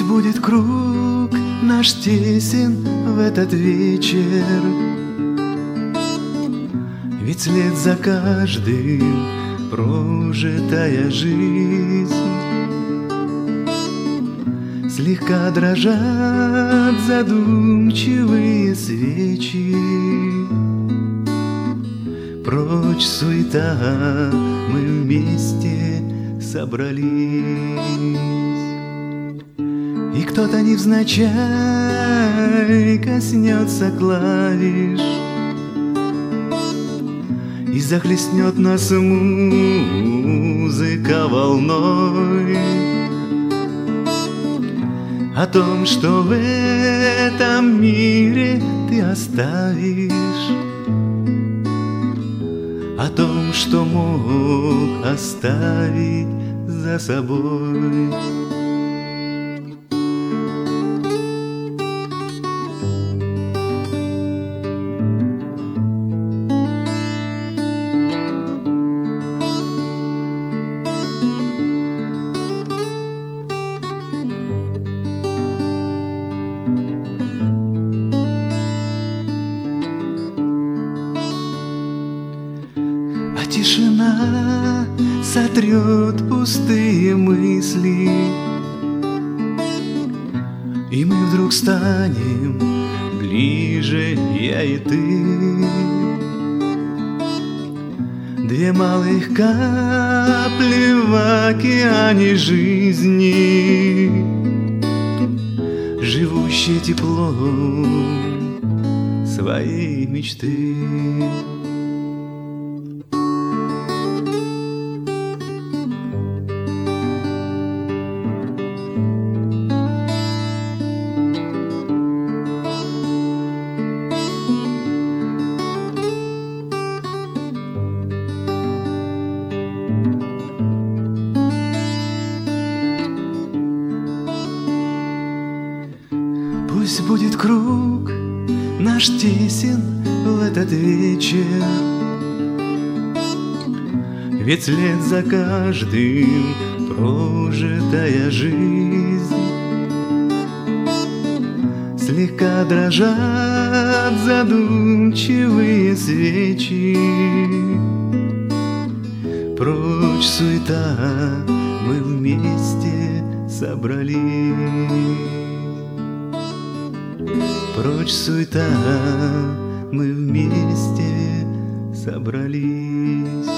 будет круг наш тесен в этот вечер, ведь вслед за каждым прожитая жизнь. Слегка дрожат задумчивые свечи, прочь суета, мы вместе собрались. И кто-то невзначай коснется клавиш и захлестнет нас музыка волной о том, что в этом мире ты оставишь, о том, что мог оставить за собой. Тишина сотрет пустые мысли, и мы вдруг станем ближе, я и ты. Две малых капли в океане жизни, живущие теплом своей мечты. Пусть будет круг наш тесен в этот вечер, ведь вслед за каждым прожитая жизнь. Слегка дрожат задумчивые свечи, прочь суета, мы вместе собрались. Прочь суета, мы вместе собрались.